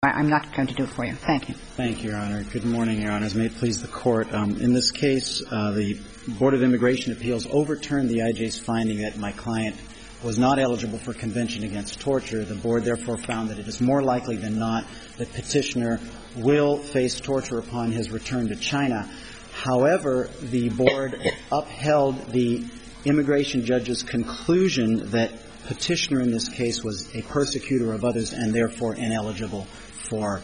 I'm not going to do it for you. Thank you. Thank you, Your Honor. Good morning, Your Honors. May it please the Court. In this case, the Board of Immigration Appeals overturned the IJ's finding that my client was not eligible for Convention Against Torture. The Board therefore found that it is more likely than not that Petitioner will face torture upon his return to China. However, the Board upheld the immigration judge's conclusion that Petitioner in this case was a persecutor of others and therefore ineligible for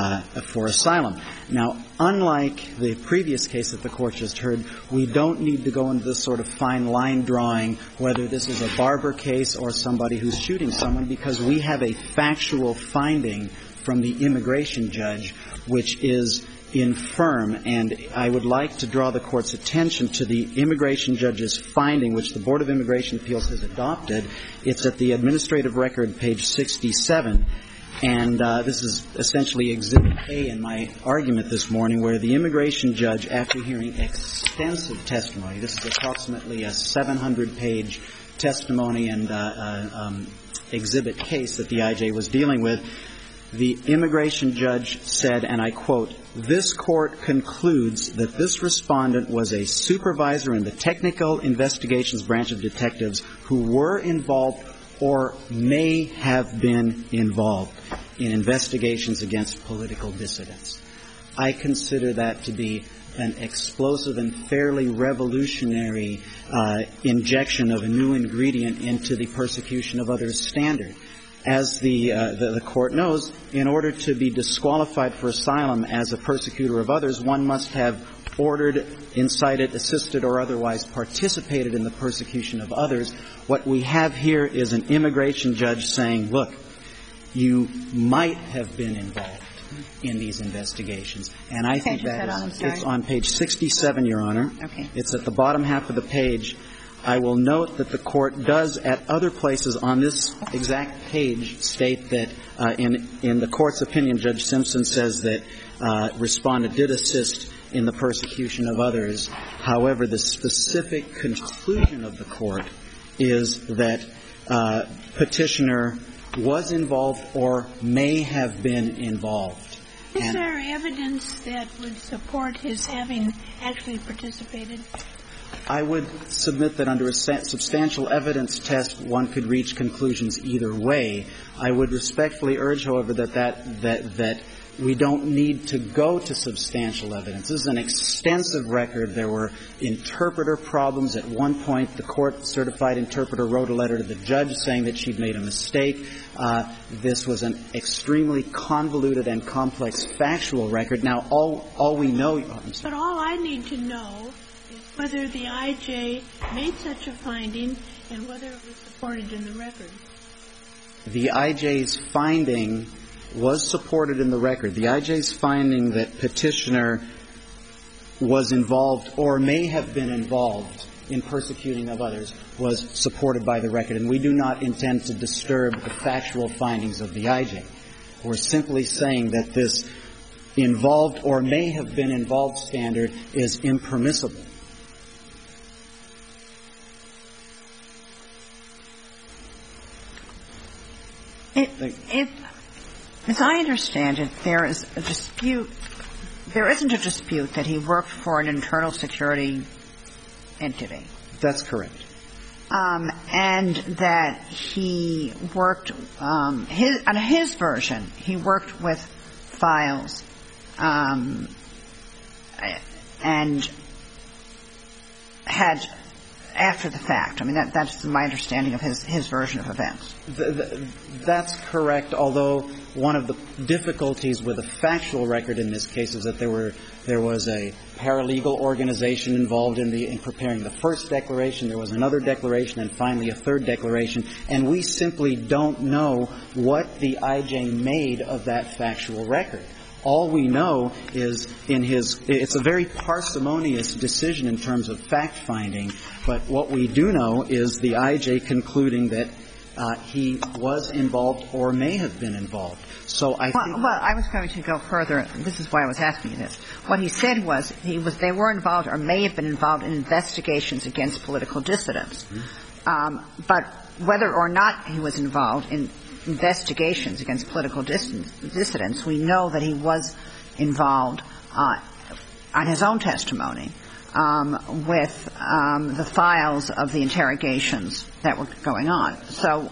asylum. Now, unlike the previous case that the Court just heard, we don't need to go into this sort of fine line drawing whether this is a barber case or somebody who's shooting someone, because we have a factual finding from the immigration judge which is infirm. And I would like to draw the Court's attention to the immigration judge's finding, which the Board of Immigration Appeals has adopted. It's at the administrative record, page 67. And this is essentially Exhibit A in my argument this morning, where the immigration judge, after hearing extensive testimony — this is approximately a 700-page testimony and exhibit case that the IJ was dealing with — the immigration judge said, and I quote, "This Court concludes that this respondent was a supervisor in the Technical Investigations Branch of Detectives who were involved or may have been involved in investigations against political dissidents." I consider that to be an explosive and fairly revolutionary injection of a new ingredient into the persecution of others standard. As the Court knows, in order to be disqualified for asylum as a persecutor of others, one must have ordered, incited, assisted, or otherwise participated in the persecution of others. What we have here is an immigration judge saying, look, you might have been involved in these investigations. And I think it's on page 67, Your Honor. Okay. It's at the bottom half of the page. I will note that the Court does at other places on this exact page state that in the Court's opinion, Judge Simpson says that respondent did assist in the persecution of others. However, the specific conclusion of the Court is that Petitioner was involved or may have been involved. Is there evidence that would support his having actually participated? I would submit that under a substantial evidence test, one could reach conclusions either way. I would respectfully urge, however, that we don't need to go to substantial evidence. This is an extensive record. There were interpreter problems. At one point, the court-certified interpreter wrote a letter to the judge saying that she'd made a mistake. This was an extremely convoluted and complex factual record. Now, all we know — But all I need to know is whether the IJ made such a finding and whether it was supported in the record. The IJ's finding was supported in the record. The IJ's finding that Petitioner was involved or may have been involved in persecuting of others was supported by the record. And we do not intend to disturb the factual findings of the IJ. We're simply saying that this involved or may have been involved standard is impermissible. As I understand it, there is a dispute. There isn't a dispute that he worked for an internal security entity. That's correct. And that he worked on his version, he worked with files and had after the fact. I mean, that's my understanding of his version of events. That's correct, although one of the difficulties with a factual record in this case is that there was a paralegal organization involved in preparing the first declaration. There was another declaration and finally a third declaration. And we simply don't know what the IJ made of that factual record. All we know is it's a very parsimonious decision in terms of fact-finding, but what we do know is the IJ concluding that he was involved or may have been involved. So I think — Well, I was going to go further. This is why I was asking you this. What he said was they were involved or may have been involved in investigations against political dissidents. Mm-hmm. But whether or not he was involved in investigations against political dissidents. We know that he was involved on his own testimony with the files of the interrogations that were going on. So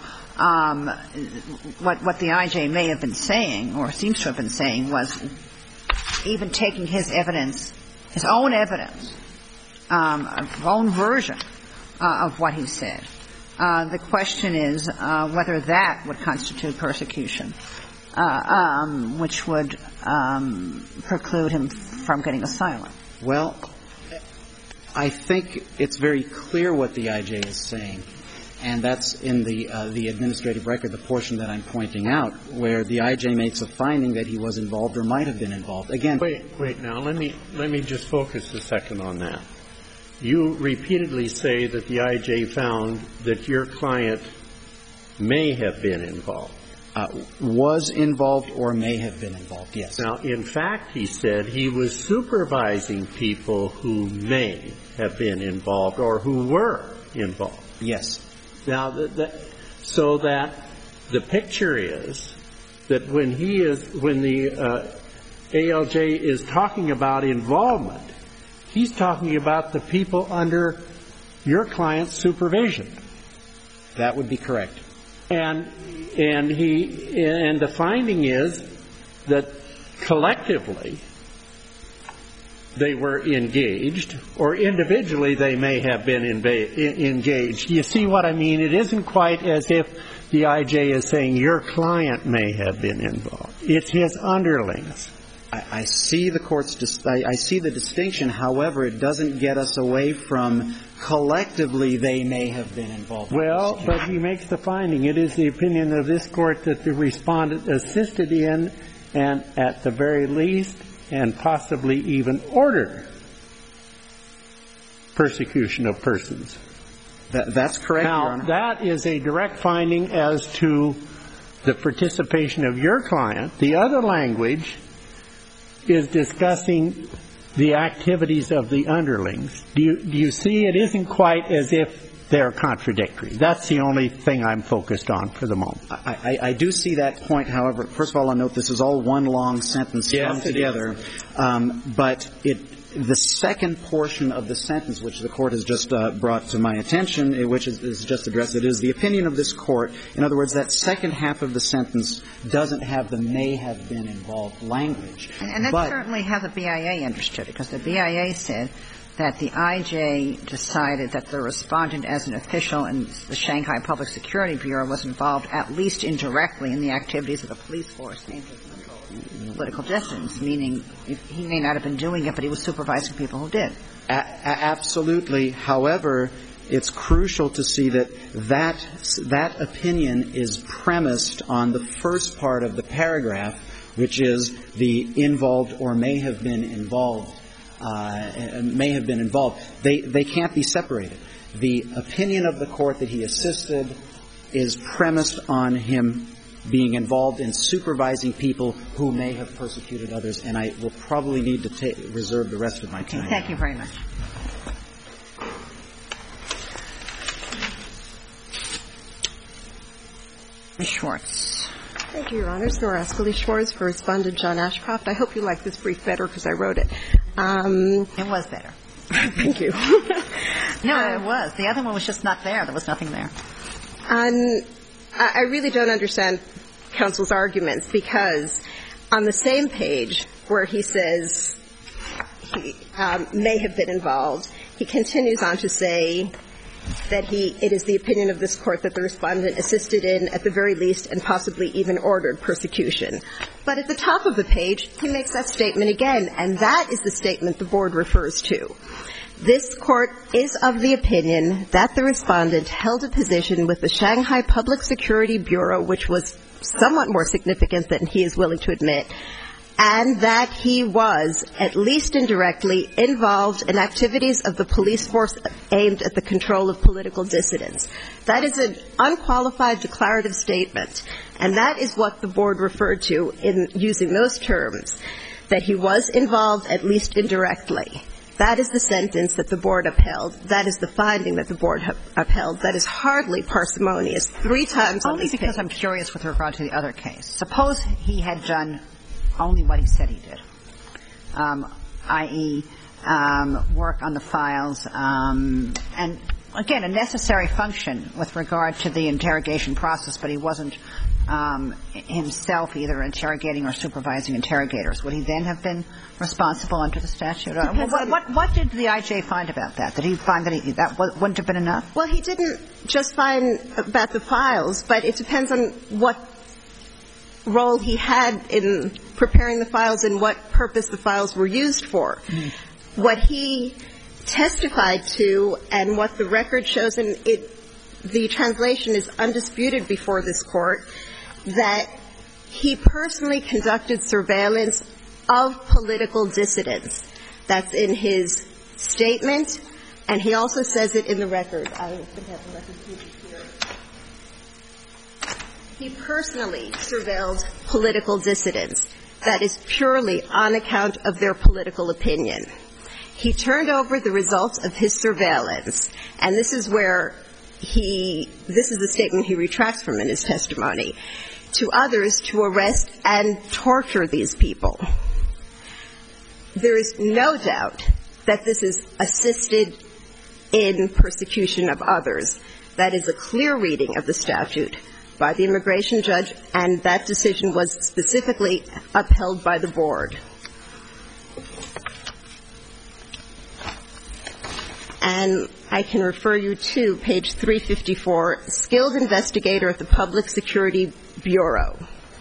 what the I.J. may have been saying, or seems to have been saying, was even taking his evidence, his own evidence, own version of what he said. The question is whether that would constitute persecution, which would preclude him from getting asylum. Well, I think it's very clear what the I.J. is saying, and that's in the administrative record, the portion that I'm pointing out, where the I.J. makes a finding that he was involved or might have been involved. Again, wait now, let me just focus a second on that. You repeatedly say that the I.J. found that your client may have been involved. Was involved or may have been involved, yes. Now, in fact, he said he was supervising people who may have been involved or who were involved. Yes. Now, so that the picture is that when the ALJ is talking about involvement, he's talking about the people under your client's supervision. That would be correct. And the finding is that collectively they were engaged, or individually they may have been engaged. You see what I mean? It isn't quite as if the I.J. is saying your client may have been involved. It's his underlings. I see the court's I see the distinction. However, it doesn't get us away from collectively they may have been involved. Well, but he makes the finding. It is the opinion of this court that the respondent assisted in and at the very least and possibly even ordered persecution of persons. That's correct, Your Honor. Now, that is a direct finding as to the participation of your client. The other language is discussing the activities of the underlings. Do you see? It isn't quite as if they're contradictory. That's the only thing I'm focused on for the moment. I do see that point. However, first of all, I'll note this is all one long sentence strung together. But the second portion of the sentence, which the court has just brought to my attention, which is just addressed, it is the opinion of this court. In other words, that second half of the sentence doesn't have the may have been involved language. And that's certainly how the BIA understood it, because the BIA said that the IJ decided that the respondent as an official in the Shanghai Public Security Bureau was involved at least indirectly in the activities of the police force aimed at political dissidents, meaning he may not have been doing it, but he was supervising people who did. Absolutely. However, it's crucial to see that opinion is premised on the first part of the paragraph, which is the involved or may have been involved. They can't be separated. The opinion of the court that he assisted is premised on him being involved in supervising people who may have persecuted others, and I will probably need to reserve the rest of my time. Thank you very much. Ms. Schwartz. Thank you, Your Honors. Nora Ascoli Schwartz for Respondent John Ashcroft. I hope you like this brief better because I wrote it. It was better. Thank you. No, it was. The other one was just not there. There was nothing there. I really don't understand counsel's arguments, because on the same page where he says he may have been involved, he continues on to say that it is the opinion of this court that the respondent assisted in, at the very least, and possibly even ordered persecution. But at the top of the page, he makes that statement again, and that is the statement the board refers to. This court is of the opinion that the respondent held a position with the Shanghai Public Security Bureau, which was somewhat more significant than he is willing to admit, and that he was, at least indirectly, involved in activities of the police force aimed at the control of political dissidents. That is an unqualified declarative statement, and that is what the board referred to in using those terms, that he was involved, at least indirectly. That is the sentence that the board upheld. That is the finding that the board upheld. That is hardly parsimonious. 3 times on this page. Only because I'm curious with regard to the other case. Suppose he had done only what he said he did, i.e., work on the files, and again, a necessary function with regard to the interrogation process, but he wasn't himself either interrogating or supervising interrogators. Would he then have been responsible under the statute? What did the I.J. find about that? Did he find that that wouldn't have been enough? Well, he didn't just find about the files, but it depends on what role he had in preparing the files and what purpose the files were used for. What he testified to and what the record shows, and the translation is undisputed before this Court, that he personally conducted surveillance of political dissidents. That's in his statement, and he also says it in the record. I think I have the record here. He personally surveilled political dissidents. That is purely on account of their political opinion. He turned over the results of his surveillance, and this is where this is the statement he retracts from in his testimony, to others to arrest and torture these people. There is no doubt that this is assisted in persecution of others. That is a clear reading of the statute by the immigration judge, and that decision was specifically upheld by the board. And I can refer you to page 354, skilled investigator at the Public Security Bureau.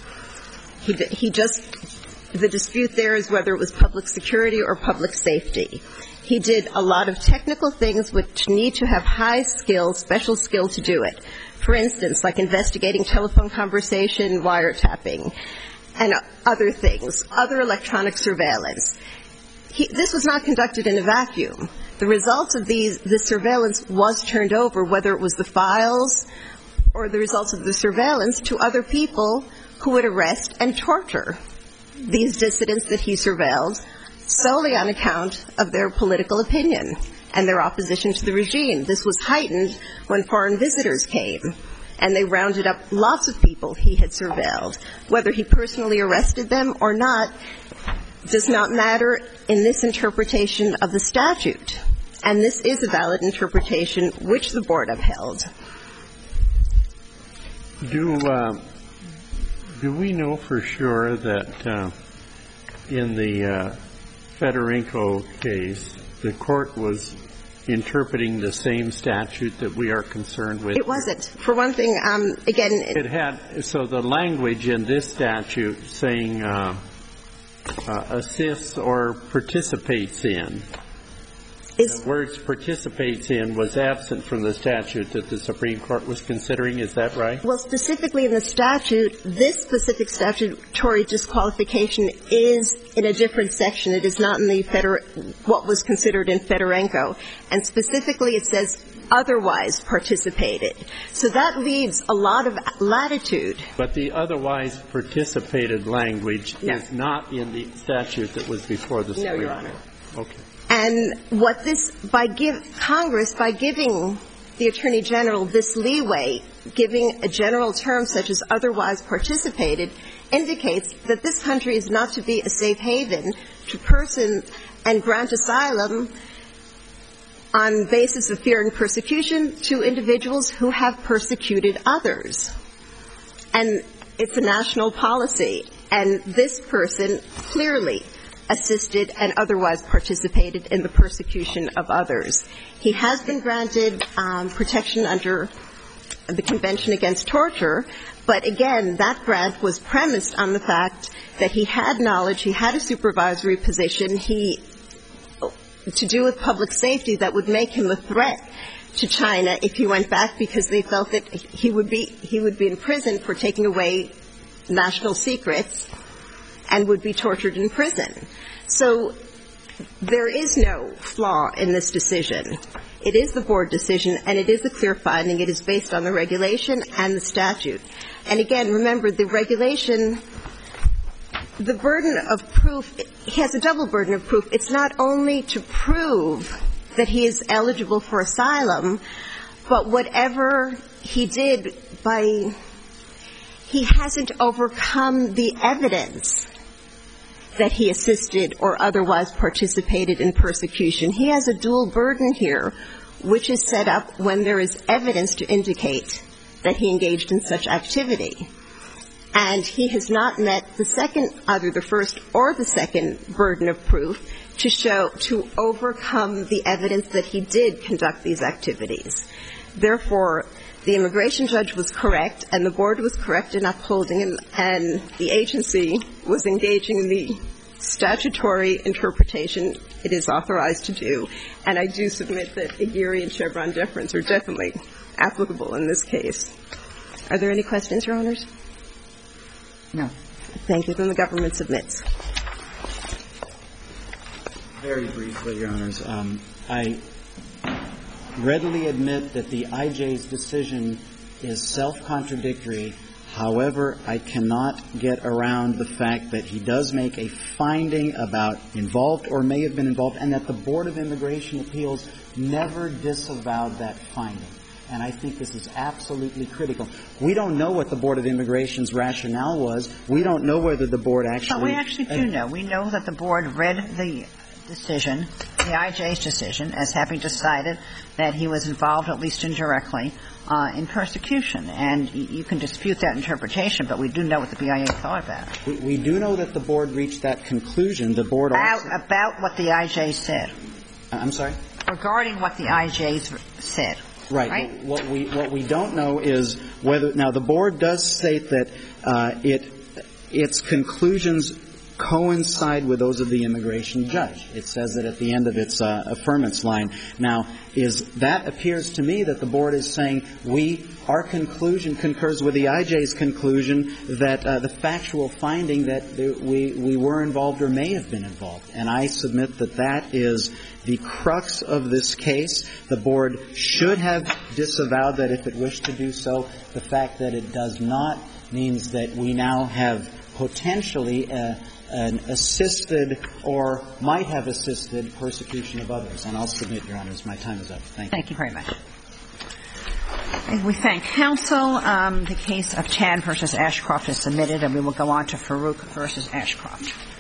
The dispute there is whether it was public security or public safety. He did a lot of technical things which need to have high skill, special skill to do it. For instance, like investigating telephone conversation, wiretapping, and other things, other electronic surveillance. This was not conducted in a vacuum. The results of this surveillance was turned over, whether it was the files or the results of the surveillance, to other people who would arrest and torture these dissidents that he surveilled solely on account of their political opinion and their opposition to the regime. This was heightened when foreign visitors came, and they rounded up lots of people he had surveilled. Whether he personally arrested them or not does not matter in this interpretation of the statute. And this is a valid interpretation which the board upheld. Do we know for sure that in the Fedorenko case, the court was interpreting the same statute that we are concerned with? It wasn't. For one thing, again, it had. So the language in this statute saying assists or participates in. The words participates in was absent from the statute that the Supreme Court was considering. Is that right? Well, specifically in the statute, this specific statutory disqualification is in a different section. It is not in the what was considered in Fedorenko. And specifically it says otherwise participated. So that leaves a lot of latitude. But the otherwise participated language is not in the statute that was before the Supreme Court. No, Your Honor. Okay. And what this, Congress, by giving the Attorney General this leeway, giving a general term such as otherwise participated, indicates that this country is not to be a safe haven to person and grant asylum on basis of fear and persecution to individuals who have persecuted others. And it's a national policy. And this person clearly assisted and otherwise participated in the persecution of others. He has been granted protection under the Convention Against Torture, but again, that grant was premised on the fact that he had knowledge, he had a supervisory position, to do with public safety that would make him a threat to China if he went back, because they felt that he would be in prison for taking away national secrets and would be tortured in prison. So there is no flaw in this decision. It is the board decision, and it is a clear finding. It is based on the regulation and the statute. And again, remember, the regulation the burden of proof, he has a double burden of proof. It's not only to prove that he is eligible for asylum, but whatever he did he hasn't overcome the evidence that he assisted or otherwise participated in persecution. He has a dual burden here, which is set up when there is evidence to indicate that he engaged in such activity. And he has not met the second, either the first or the second burden of proof to overcome the evidence that he did conduct these activities. Therefore, the immigration judge was correct, and the board was correct in upholding him, and the agency was engaging in the statutory interpretation it is authorized to do. And I do submit that Aguirre and Chevron deference are definitely applicable in this case. Are there any questions, Your Honors? No. Thank you. Then the government submits. Very briefly, Your Honors. I readily admit that the IJ's decision is self-contradictory. However, I cannot get around the fact that he does make a finding about involved or may have been involved, and that the Board of Immigration Appeals never disavowed that finding. And I think this is absolutely critical. We don't know what the Board of Immigration's rationale was. We don't know whether the Board actually... But we actually do know. We know that the Board read the decision, the IJ's decision, as having decided that he was involved, at least indirectly, in persecution. And you can dispute that interpretation, but we do know what the BIA thought about it. We do know that the Board reached that conclusion. The Board also... About what the IJ said. I'm sorry? Regarding what the IJ said. Right. What we don't know is whether... Now, the Board does state that its conclusions coincide with those of the immigration judge. It says that at the end of its affirmance line. Now, that appears to me that the Board is saying our conclusion concurs with the IJ's conclusion that the factual finding that we were involved or may have been involved. And I submit that that is the crux of this case. The Board should have disavowed that if it wished to do so. The fact that it does not means that we now have potentially an assisted or might have assisted persecution of others. And I'll submit, Your Honors, my time is up. Thank you. Thank you very much. And we thank counsel. The case of Chan v. Ashcroft is submitted, and we will go on to Farouk v. Ashcroft.